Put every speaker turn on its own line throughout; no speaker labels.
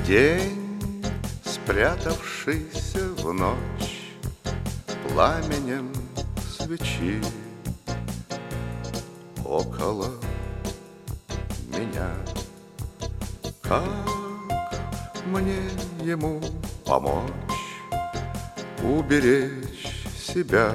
День, спрятавшийся в ночь пламенем свечи около меня. Как мне ему помочь уберечь себя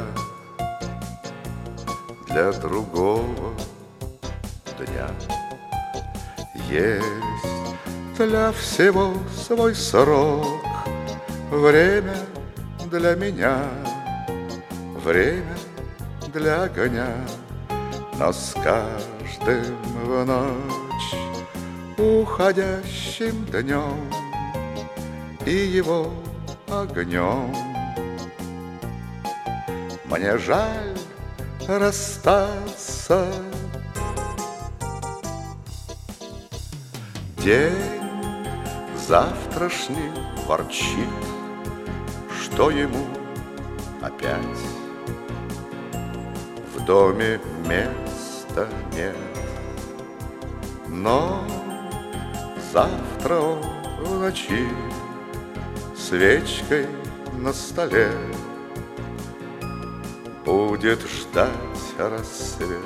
для другого дня? Есть для всего свой срок, время для меня, время для огня, но с каждым в ночь уходящим днем и его огнем мне жаль расстаться. День завтрашний ворчит, что ему опять в доме места нет. Но завтра он в ночи свечкой на столе будет ждать рассвет.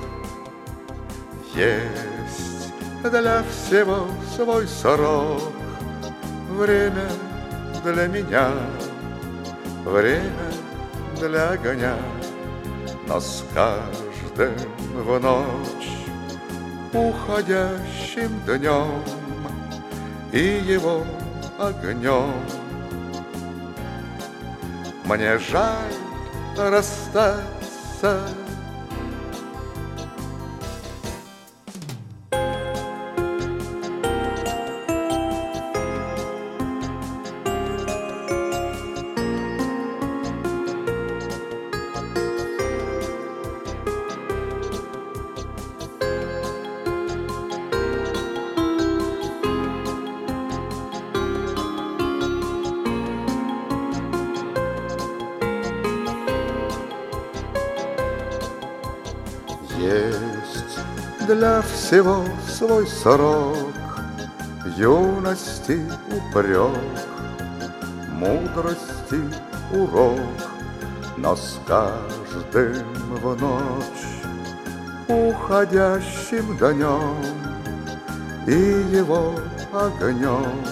Есть для всего свой срок, время для меня, время для огня, но с каждым в ночь уходящим днем и его огнем мне жаль расстаться. Есть для всего свой срок, юности упрек, мудрости урок, но с каждым в ночь уходящим днем и его огнем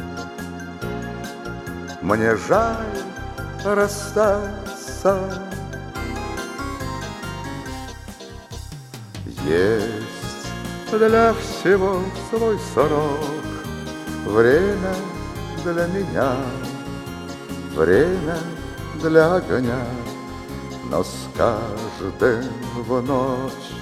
мне жаль расстаться. Есть для всего свой срок, время для меня, время для огня, но с каждым в ночь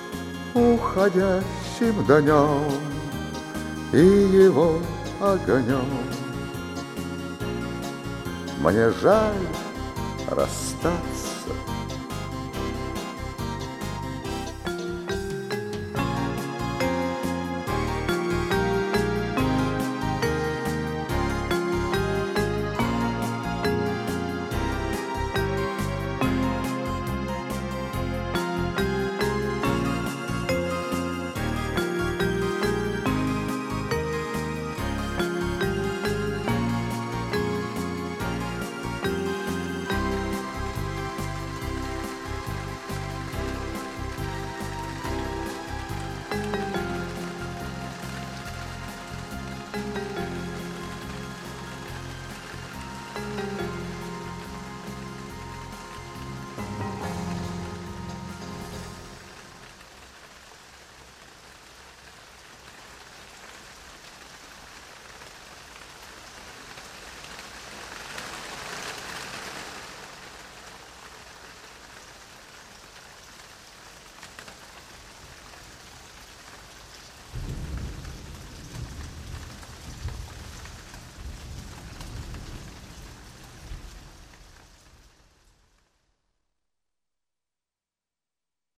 уходящим днем и его огнем мне жаль расстаться.